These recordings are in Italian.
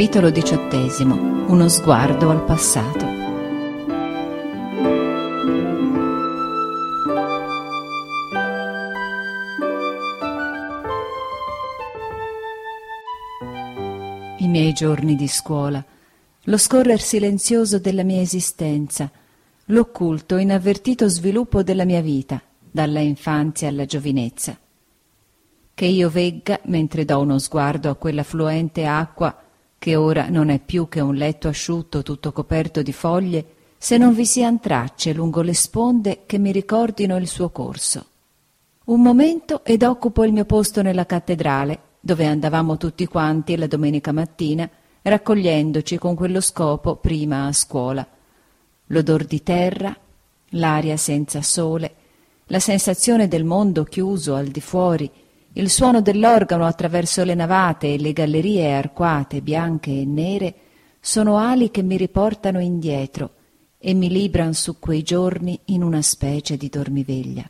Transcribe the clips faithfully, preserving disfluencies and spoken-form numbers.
Capitolo diciottesimo. Uno sguardo al passato. I miei giorni di scuola, lo scorrer silenzioso della mia esistenza, l'occulto, inavvertito sviluppo della mia vita, dalla infanzia alla giovinezza. Che io vegga mentre do uno sguardo a quella fluente acqua che ora non è più che un letto asciutto tutto coperto di foglie, se non vi sian tracce lungo le sponde che mi ricordino il suo corso. Un momento ed occupo il mio posto nella cattedrale, dove andavamo tutti quanti la domenica mattina, raccogliendoci con quello scopo prima a scuola. L'odor di terra, l'aria senza sole, la sensazione del mondo chiuso al di fuori, il suono dell'organo attraverso le navate e le gallerie arcuate, bianche e nere, sono ali che mi riportano indietro e mi libran su quei giorni in una specie di dormiveglia.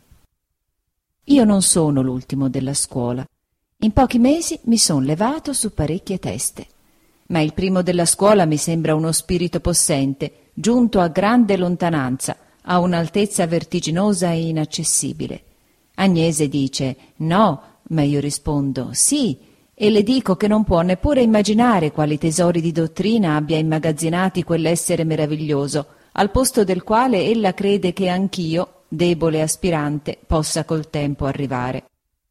Io non sono l'ultimo della scuola. In pochi mesi mi son levato su parecchie teste, ma il primo della scuola mi sembra uno spirito possente, giunto a grande lontananza, a un'altezza vertiginosa e inaccessibile. Agnese dice «no», ma io rispondo «sì», e le dico che non può neppure immaginare quali tesori di dottrina abbia immagazzinati quell'essere meraviglioso, al posto del quale ella crede che anch'io, debole aspirante, possa col tempo arrivare.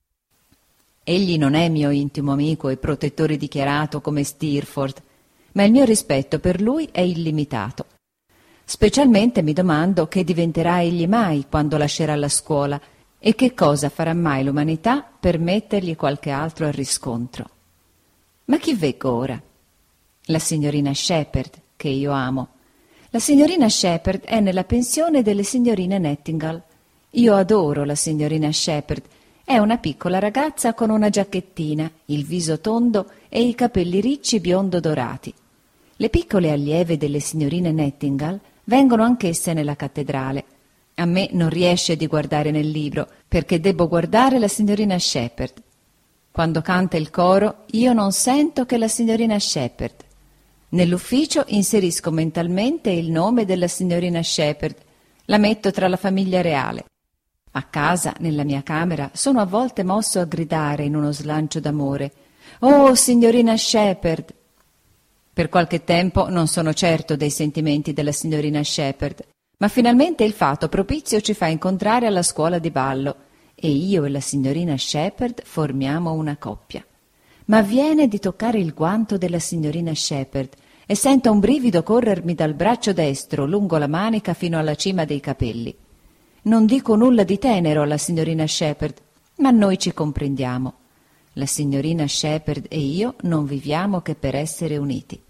Egli non è mio intimo amico e protettore dichiarato come Steerforth, ma il mio rispetto per lui è illimitato. Specialmente mi domando che diventerà egli mai quando lascerà la scuola e che cosa farà mai l'umanità per mettergli qualche altro riscontro. Ma chi veggo ora? La signorina Shepherd, che io amo. La signorina Shepherd è nella pensione delle signorine Nettingall. Io adoro la signorina Shepherd. È una piccola ragazza con una giacchettina, il viso tondo e i capelli ricci biondo dorati. Le piccole allieve delle signorine Nettingall vengono anch'esse nella cattedrale. A me non riesce di guardare nel libro, perché debbo guardare la signorina Shepherd. Quando canta il coro, io non sento che la signorina Shepherd. Nell'ufficio inserisco mentalmente il nome della signorina Shepherd, la metto tra la famiglia reale. A casa, nella mia camera, sono a volte mosso a gridare in uno slancio d'amore «Oh, signorina Shepherd!». Per qualche tempo non sono certo dei sentimenti della signorina Shepherd, ma finalmente il fato propizio ci fa incontrare alla scuola di ballo e io e la signorina Shepherd formiamo una coppia. Ma avviene di toccare il guanto della signorina Shepherd e sento un brivido corrermi dal braccio destro lungo la manica fino alla cima dei capelli. Non dico nulla di tenero alla signorina Shepherd, ma noi ci comprendiamo. La signorina Shepherd e io non viviamo che per essere uniti.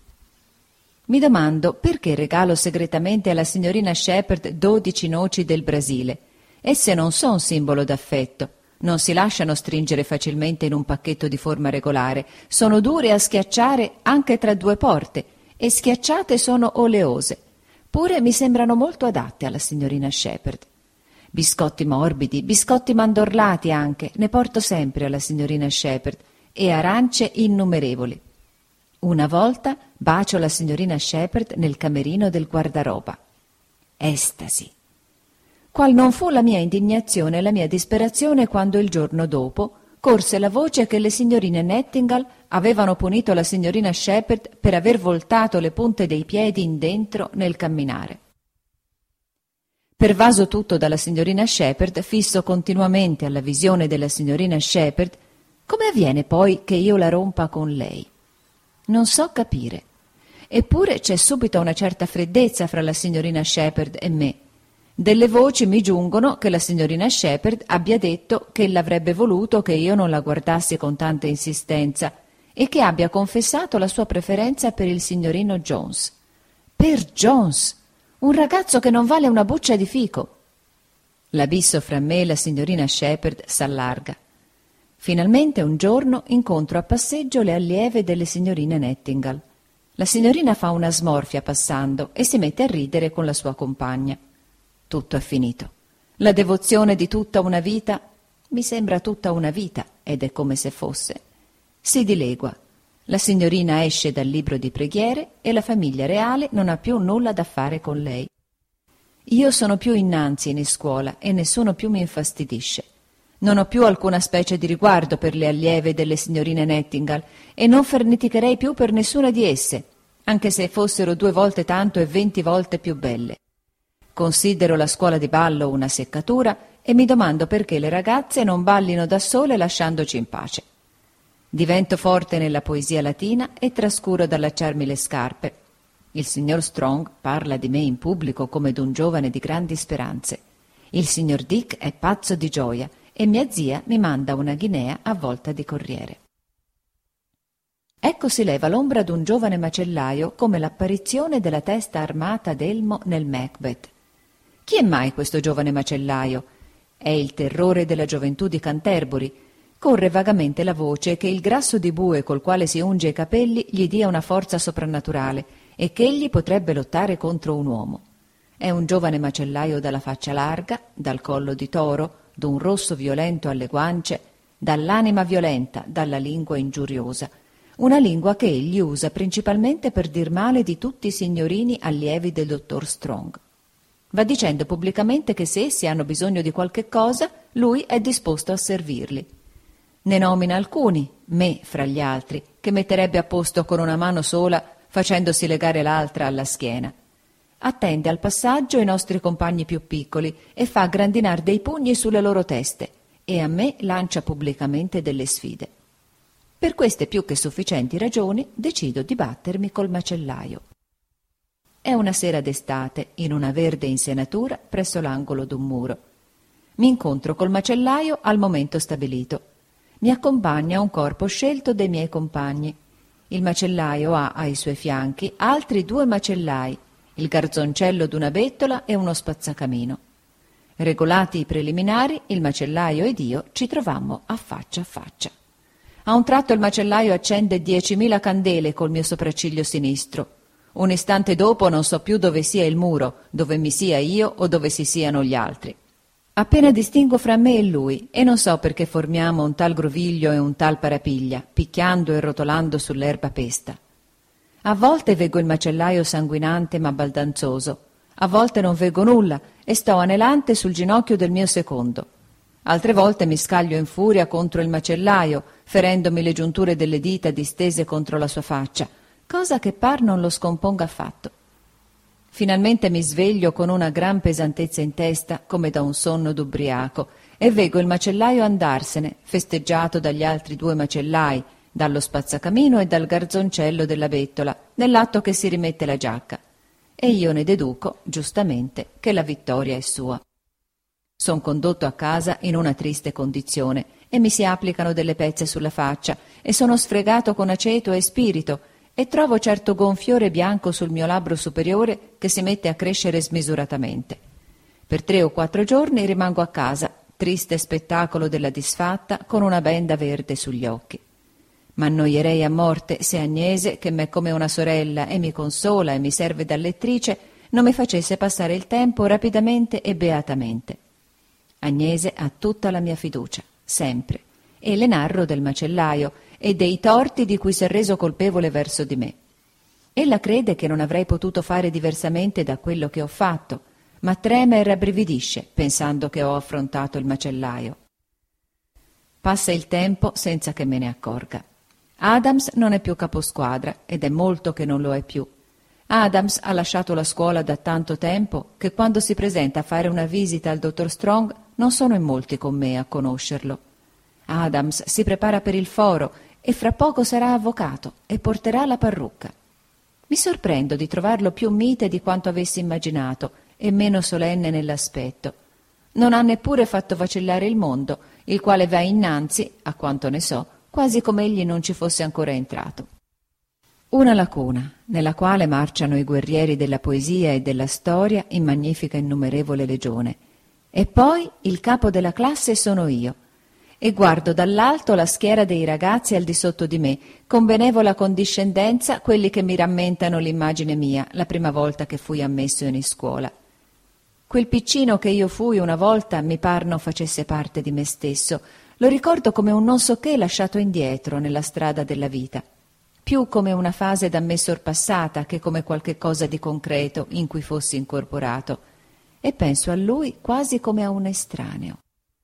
Mi domando perché regalo segretamente alla signorina Shepherd dodici noci del Brasile. Esse non sono simbolo d'affetto, non si lasciano stringere facilmente in un pacchetto di forma regolare, sono dure a schiacciare anche tra due porte e schiacciate sono oleose. Pure mi sembrano molto adatte alla signorina Shepherd. Biscotti morbidi, biscotti mandorlati anche, ne porto sempre alla signorina Shepherd, e arance innumerevoli. Una volta bacio la signorina Shepherd nel camerino del guardaroba. Estasi. Qual non fu la mia indignazione e la mia disperazione quando il giorno dopo corse la voce che le signorine Nettingall avevano punito la signorina Shepherd per aver voltato le punte dei piedi in dentro nel camminare. Pervaso tutto dalla signorina Shepherd, fisso continuamente alla visione della signorina Shepherd, come avviene poi che io la rompa con lei? Non so capire. Eppure c'è subito una certa freddezza fra la signorina Shepherd e me. Delle voci mi giungono che la signorina Shepherd abbia detto che l'avrebbe voluto che io non la guardassi con tanta insistenza e che abbia confessato la sua preferenza per il signorino Jones. Per Jones! Un ragazzo che non vale una buccia di fico. L'abisso fra me e la signorina Shepherd s'allarga. Finalmente un giorno incontro a passeggio le allieve delle signorine Nettingall. La signorina fa una smorfia passando e si mette a ridere con la sua compagna. Tutto è finito. La devozione di tutta una vita mi sembra tutta una vita ed è come se fosse. Si dilegua. La signorina esce dal libro di preghiere e la famiglia reale non ha più nulla da fare con lei. Io sono più innanzi in scuola e nessuno più mi infastidisce. Non ho più alcuna specie di riguardo per le allieve delle signorine Nettingall e non ferneticherei più per nessuna di esse, anche se fossero due volte tanto e venti volte più belle. Considero la scuola di ballo una seccatura e mi domando perché le ragazze non ballino da sole lasciandoci in pace. Divento forte nella poesia latina e trascuro d'allacciarmi le scarpe. Il signor Strong parla di me in pubblico come d'un giovane di grandi speranze. Il signor Dick è pazzo di gioia e mia zia mi manda una guinea a volta di corriere. Ecco si leva l'ombra d'un giovane macellaio come l'apparizione della testa armata d'elmo nel Macbeth. Chi è mai questo giovane macellaio? È il terrore della gioventù di Canterbury. Corre vagamente la voce che il grasso di bue col quale si unge i capelli gli dia una forza soprannaturale e che egli potrebbe lottare contro un uomo. È un giovane macellaio dalla faccia larga, dal collo di toro, d'un rosso violento alle guance, dall'anima violenta, dalla lingua ingiuriosa, una lingua che egli usa principalmente per dir male di tutti i signorini allievi del dottor Strong. Va dicendo pubblicamente che se essi hanno bisogno di qualche cosa, lui è disposto a servirli. Ne nomina alcuni, me fra gli altri, che metterebbe a posto con una mano sola facendosi legare l'altra alla schiena. Attende al passaggio i nostri compagni più piccoli e fa grandinar dei pugni sulle loro teste e a me lancia pubblicamente delle sfide. Per queste più che sufficienti ragioni decido di battermi col macellaio. È una sera d'estate in una verde insenatura presso l'angolo d'un muro. Mi incontro col macellaio al momento stabilito. Mi accompagna un corpo scelto dei miei compagni. Il macellaio ha ai suoi fianchi altri due macellai, il garzoncello d'una bettola e uno spazzacamino. Regolati i preliminari, il macellaio ed io ci trovammo a faccia a faccia. A un tratto il macellaio accende diecimila candele col mio sopracciglio sinistro. Un istante dopo non so più dove sia il muro, dove mi sia io o dove si siano gli altri. Appena distingo fra me e lui e non so perché formiamo un tal groviglio e un tal parapiglia, picchiando e rotolando sull'erba pesta. A volte veggo il macellaio sanguinante ma baldanzoso, a volte non veggo nulla e sto anelante sul ginocchio del mio secondo. Altre volte mi scaglio in furia contro il macellaio, ferendomi le giunture delle dita distese contro la sua faccia, cosa che par non lo scomponga affatto. Finalmente mi sveglio con una gran pesantezza in testa, come da un sonno d'ubriaco, e veggo il macellaio andarsene, festeggiato dagli altri due macellai, dallo spazzacamino e dal garzoncello della bettola, nell'atto che si rimette la giacca. E io ne deduco, giustamente, che la vittoria è sua. Son condotto a casa in una triste condizione e mi si applicano delle pezze sulla faccia e sono sfregato con aceto e spirito e trovo certo gonfiore bianco sul mio labbro superiore che si mette a crescere smisuratamente. Per tre o quattro giorni rimango a casa, triste spettacolo della disfatta, con una benda verde sugli occhi. M'annoierei a morte se Agnese, che m'è come una sorella e mi consola e mi serve da lettrice, non mi facesse passare il tempo rapidamente e beatamente. Agnese ha tutta la mia fiducia, sempre, e le narro del macellaio e dei torti di cui s'è reso colpevole verso di me. Ella crede che non avrei potuto fare diversamente da quello che ho fatto, ma trema e rabbrividisce pensando che ho affrontato il macellaio. Passa il tempo senza che me ne accorga. Adams non è più caposquadra ed è molto che non lo è più. Adams ha lasciato la scuola da tanto tempo che quando si presenta a fare una visita al dottor Strong non sono in molti con me a conoscerlo. Adams si prepara per il foro e fra poco sarà avvocato e porterà la parrucca. Mi sorprendo di trovarlo più mite di quanto avessi immaginato e meno solenne nell'aspetto. Non ha neppure fatto vacillare il mondo, il quale va innanzi, a quanto ne so, quasi come egli non ci fosse ancora entrato. Una lacuna, nella quale marciano i guerrieri della poesia e della storia in magnifica innumerevole legione. E poi il capo della classe sono io, e guardo dall'alto la schiera dei ragazzi al di sotto di me, con benevola condiscendenza quelli che mi rammentano l'immagine mia, la prima volta che fui ammesso in iscuola. Quel piccino che io fui una volta mi par non facesse parte di me stesso, lo ricordo come un non so che lasciato indietro nella strada della vita. più come una fase da me sorpassata che come qualche cosa di concreto in cui fossi incorporato, e penso a lui quasi come a un estraneo.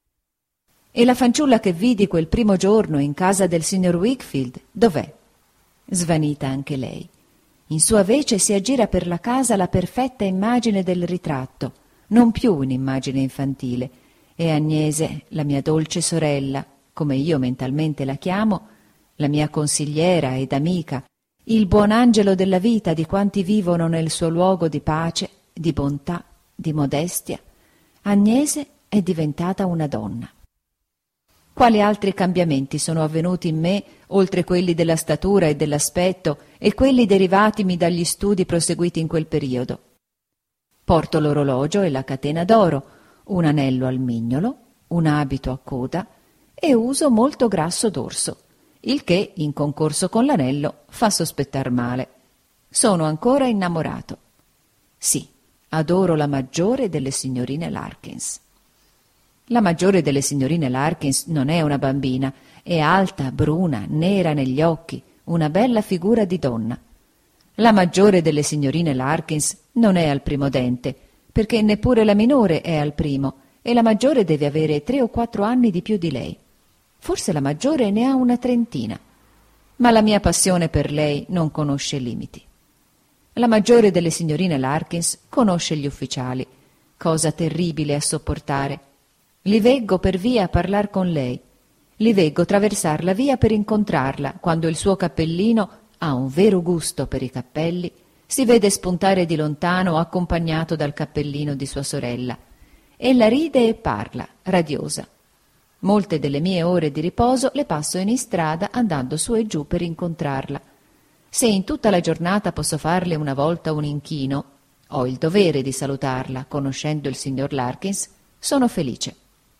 E la fanciulla che vidi quel primo giorno in casa del signor Wickfield, dov'è? Svanita anche lei. In sua vece si aggira per la casa la perfetta immagine del ritratto, non più un'immagine infantile, e Agnese, la mia dolce sorella, come io mentalmente la chiamo, la mia consigliera ed amica, il buon angelo della vita di quanti vivono nel suo luogo di pace, di bontà, di modestia, Agnese è diventata una donna. Quali altri cambiamenti sono avvenuti in me, oltre quelli della statura e dell'aspetto e quelli derivatimi dagli studi proseguiti in quel periodo? Porto l'orologio e la catena d'oro, un anello al mignolo, un abito a coda e uso molto grasso d'orso, il che, in concorso con l'anello, fa sospettar male. Sono ancora innamorato. Sì, adoro la maggiore delle signorine Larkins. La maggiore delle signorine Larkins non è una bambina, è alta, bruna, nera negli occhi, una bella figura di donna. La maggiore delle signorine Larkins non è al primo dente, perché neppure la minore è al primo, e la maggiore deve avere tre o quattro anni di più di lei. Forse la maggiore ne ha una trentina, ma la mia passione per lei non conosce limiti. La maggiore delle signorine Larkins conosce gli ufficiali, cosa terribile a sopportare. Li veggo per via a parlar con lei, li veggo traversar la via per incontrarla quando il suo cappellino ha un vero gusto per i cappelli, si vede spuntare di lontano accompagnato dal cappellino di sua sorella. Ella ride e parla, radiosa. Molte delle mie ore di riposo le passo in istrada andando su e giù per incontrarla. Se in tutta la giornata posso farle una volta un inchino, ho il dovere di salutarla, conoscendo il signor Larkins, sono felice.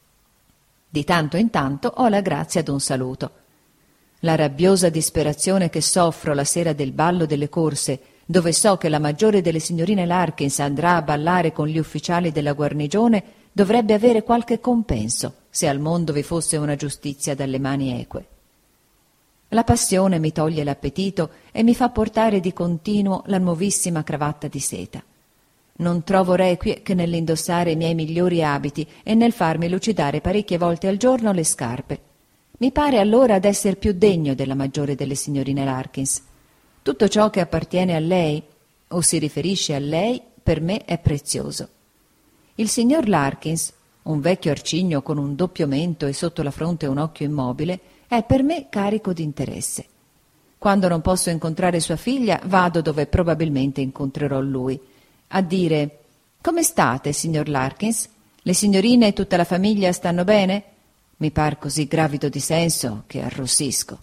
Di tanto in tanto ho la grazia d'un saluto. La rabbiosa disperazione che soffro la sera del ballo delle corse, dove so che la maggiore delle signorine Larkins andrà a ballare con gli ufficiali della guarnigione, dovrebbe avere qualche compenso, se al mondo vi fosse una giustizia dalle mani eque. La passione mi toglie l'appetito e mi fa portare di continuo la nuovissima cravatta di seta. Non trovo requie che nell'indossare i miei migliori abiti e nel farmi lucidare parecchie volte al giorno le scarpe. Mi pare allora d'esser più degno della maggiore delle signorine Larkins. Tutto ciò che appartiene a lei o si riferisce a lei per me è prezioso. Il signor Larkins, un vecchio arcigno con un doppio mento e sotto la fronte un occhio immobile, è per me carico di interesse. Quando non posso incontrare sua figlia, vado dove probabilmente incontrerò lui, a dire: «Come state, signor Larkins? Le signorine e tutta la famiglia stanno bene?» Mi par così gravido di senso che arrossisco.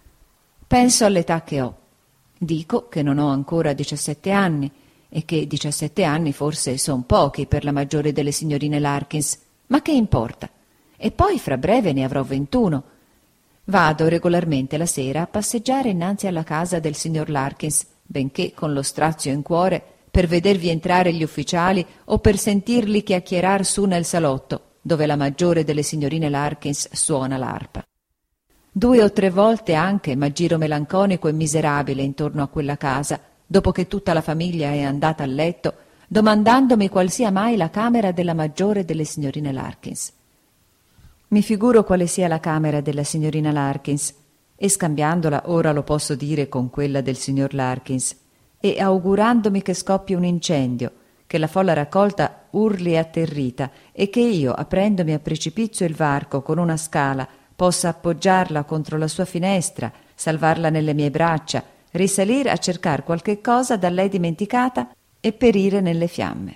Penso all'età che ho. Dico che non ho ancora diciassette anni e che diciassette anni forse son pochi per la maggiore delle signorine Larkins, ma che importa? E poi fra breve ne avrò ventuno. Vado regolarmente la sera a passeggiare innanzi alla casa del signor Larkins, benché con lo strazio in cuore, per vedervi entrare gli ufficiali o per sentirli chiacchierar su nel salotto, dove la maggiore delle signorine Larkins suona l'arpa. Due o tre volte anche m'aggiro melanconico e miserabile intorno a quella casa, dopo che tutta la famiglia è andata a letto, domandandomi qual sia mai la camera della maggiore delle signorine Larkins. Mi figuro quale sia la camera della signorina Larkins, e scambiandola ora lo posso dire con quella del signor Larkins, e augurandomi che scoppi un incendio, che la folla raccolta urli atterrita e che io, aprendomi a precipizio il varco con una scala, possa appoggiarla contro la sua finestra, salvarla nelle mie braccia, risalir a cercar qualche cosa da lei dimenticata e perire nelle fiamme.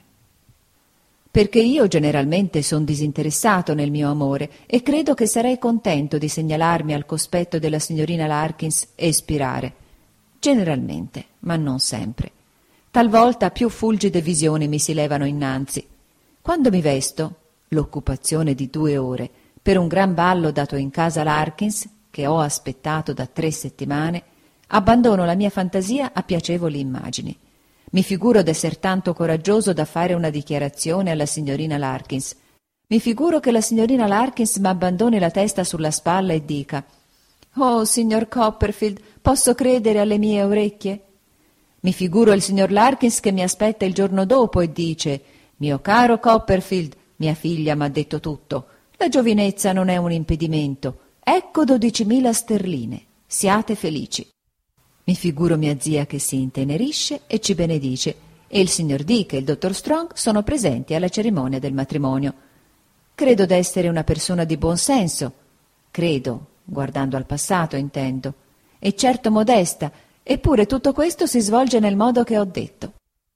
Perché io generalmente son disinteressato nel mio amore e credo che sarei contento di segnalarmi al cospetto della signorina Larkins e spirare. Generalmente, ma non sempre. Talvolta più fulgide visioni mi si levano innanzi. Quando mi vesto, l'occupazione di due ore, per un gran ballo dato in casa Larkins, che ho aspettato da tre settimane, abbandono la mia fantasia a piacevoli immagini. Mi figuro d'esser tanto coraggioso da fare una dichiarazione alla signorina Larkins. Mi figuro che la signorina Larkins m'abbandoni la testa sulla spalla e dica: «Oh, signor Copperfield, Posso credere alle mie orecchie? Mi figuro il signor Larkins che mi aspetta il giorno dopo e dice: «Mio caro Copperfield, mia figlia m'ha detto tutto. La giovinezza non è un impedimento. Ecco dodicimila sterline. Siate felici». Mi figuro mia zia che si intenerisce e ci benedice, e il signor Dick e il dottor Strong sono presenti alla cerimonia del matrimonio. Credo d'essere una persona di buon senso. Credo, guardando al passato intendo, e certo modesta, eppure tutto questo si svolge nel modo che ho detto.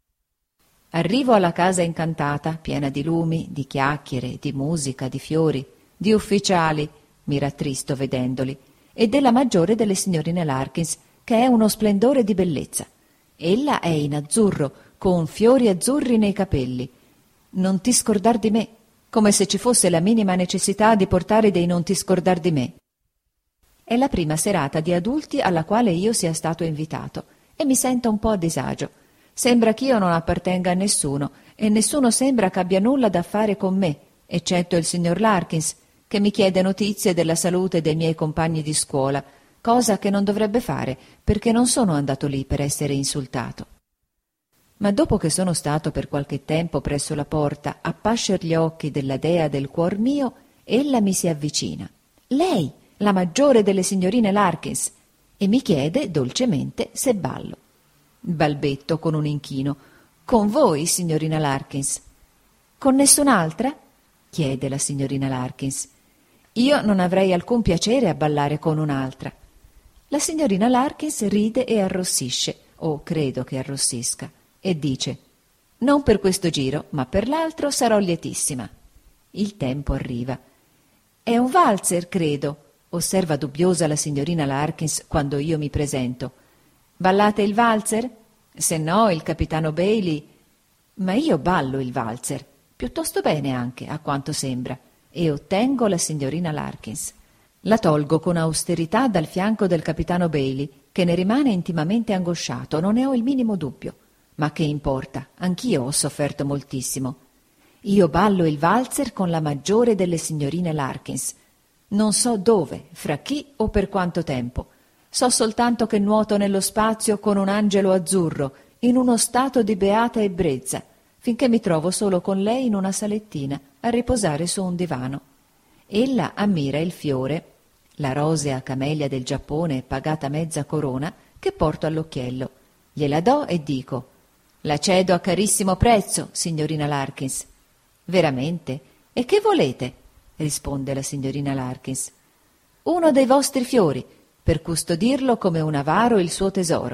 Arrivo alla casa incantata, piena di lumi, di chiacchiere, di musica, di fiori, di ufficiali, mi rattristo vedendoli, e della maggiore delle signorine Larkins, che è uno splendore di bellezza. Ella è in azzurro, con fiori azzurri nei capelli. Non ti scordar di me, come se ci fosse la minima necessità di portare dei non ti scordar di me. È la prima serata di adulti alla quale io sia stato invitato e mi sento un po' a disagio. Sembra ch'io non appartenga a nessuno e nessuno sembra che abbia nulla da fare con me, eccetto il signor Larkins, che mi chiede notizie della salute dei miei compagni di scuola, cosa che non dovrebbe fare perché non sono andato lì per essere insultato. Ma dopo che sono stato per qualche tempo presso la porta a pascer gli occhi della dea del cuor mio, ella mi si avvicina. Lei, la maggiore delle signorine Larkins, e mi chiede dolcemente se ballo. Balbetto con un inchino: «Con voi, signorina Larkins?» «Con nessun'altra?» chiede la signorina Larkins. «Io non avrei alcun piacere a ballare con un'altra». La signorina Larkins ride e arrossisce, o credo che arrossisca, e dice: «Non per questo giro, ma per l'altro sarò lietissima». Il tempo arriva. «È un valzer, credo», osserva dubbiosa la signorina Larkins quando io mi presento. «Ballate il valzer? Se no, il capitano Bailey...» «Ma io ballo il valzer, piuttosto bene anche, a quanto sembra», e ottengo la signorina Larkins. La tolgo con austerità dal fianco del capitano Bailey, che ne rimane intimamente angosciato, non ne ho il minimo dubbio. Ma che importa, anch'io ho sofferto moltissimo. Io ballo il valzer con la maggiore delle signorine Larkins. Non so dove, fra chi o per quanto tempo. So soltanto che nuoto nello spazio con un angelo azzurro, in uno stato di beata ebbrezza, finché mi trovo solo con lei in una salettina, a riposare su un divano. Ella ammira il fiore, la rosea camellia del Giappone pagata mezza corona, che porto all'occhiello. Gliela do e dico: «La cedo a carissimo prezzo, signorina Larkins». «Veramente? E che volete?» risponde la signorina Larkins. «Uno dei vostri fiori, per custodirlo come un avaro il suo tesoro».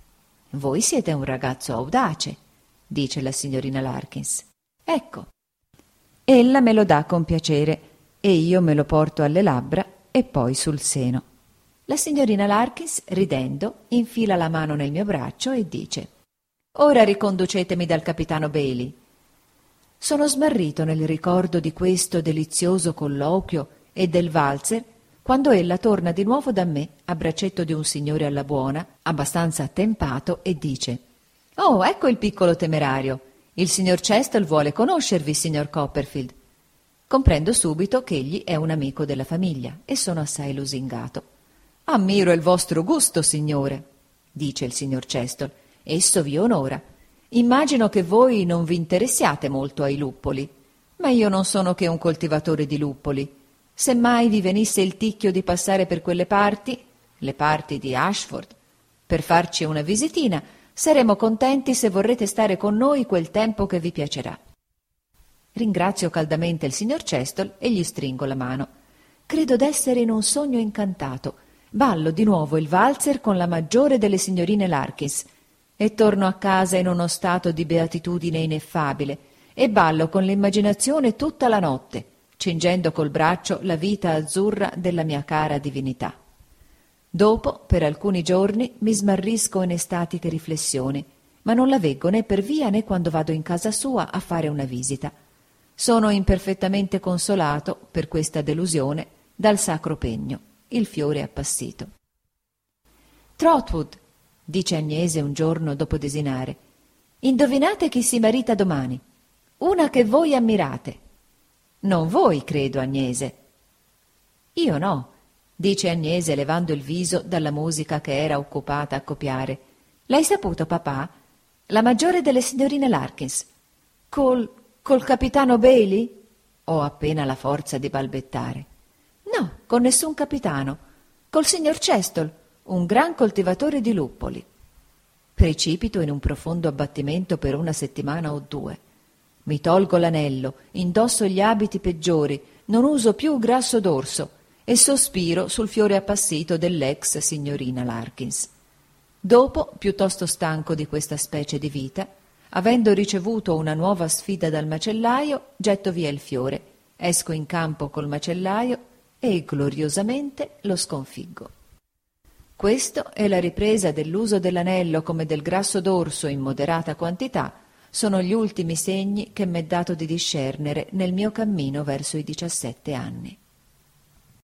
«Voi siete un ragazzo audace», dice la signorina Larkins. «Ecco». Ella me lo dà con piacere e io me lo porto alle labbra e poi sul seno. La signorina Larkins, ridendo, infila la mano nel mio braccio e dice: «Ora riconducetemi dal capitano Bailey». Sono smarrito nel ricordo di questo delizioso colloquio e del valzer quando ella torna di nuovo da me a braccetto di un signore alla buona, abbastanza attempato, e dice: «Oh, ecco il piccolo temerario. Il signor Chestle vuole conoscervi, signor Copperfield». Comprendo subito che egli è un amico della famiglia e sono assai lusingato. «Ammiro il vostro gusto, signore», dice il signor Chestle. «Esso vi onora. Immagino che voi non vi interessiate molto ai luppoli, ma io non sono che un coltivatore di luppoli. Se mai vi venisse il ticchio di passare per quelle parti, le parti di Ashford, per farci una visitina, saremo contenti se vorrete stare con noi quel tempo che vi piacerà». Ringrazio caldamente il signor Chestle e gli stringo la mano. Credo d'essere in un sogno incantato. Ballo di nuovo il valzer con la maggiore delle signorine Larkins e torno a casa in uno stato di beatitudine ineffabile e ballo con l'immaginazione tutta la notte, cingendo col braccio la vita azzurra della mia cara divinità. Dopo, per alcuni giorni, mi smarrisco in estatiche riflessioni, ma non la veggo né per via né quando vado in casa sua a fare una visita. Sono imperfettamente consolato per questa delusione dal sacro pegno, il fiore appassito. «Trotwood», dice Agnese un giorno dopo desinare, «indovinate chi si marita domani? Una che voi ammirate». «Non voi, credo, Agnese». «Io no», dice Agnese levando il viso dalla musica che era occupata a copiare. L'hai saputo, papà? La maggiore delle signorine Larkins. Col... col capitano Bailey? Ho appena la forza di balbettare. No, con nessun capitano. Col signor Chestol, un gran coltivatore di luppoli. Precipito in un profondo abbattimento per una settimana o due. Mi tolgo l'anello, indosso gli abiti peggiori, non uso più grasso d'orso e sospiro sul fiore appassito dell'ex signorina Larkins. Dopo, piuttosto stanco di questa specie di vita, avendo ricevuto una nuova sfida dal macellaio, getto via il fiore, esco in campo col macellaio e gloriosamente lo sconfiggo. Questo e la ripresa dell'uso dell'anello come del grasso d'orso in moderata quantità sono gli ultimi segni che m'è dato di discernere nel mio cammino verso i diciassette anni.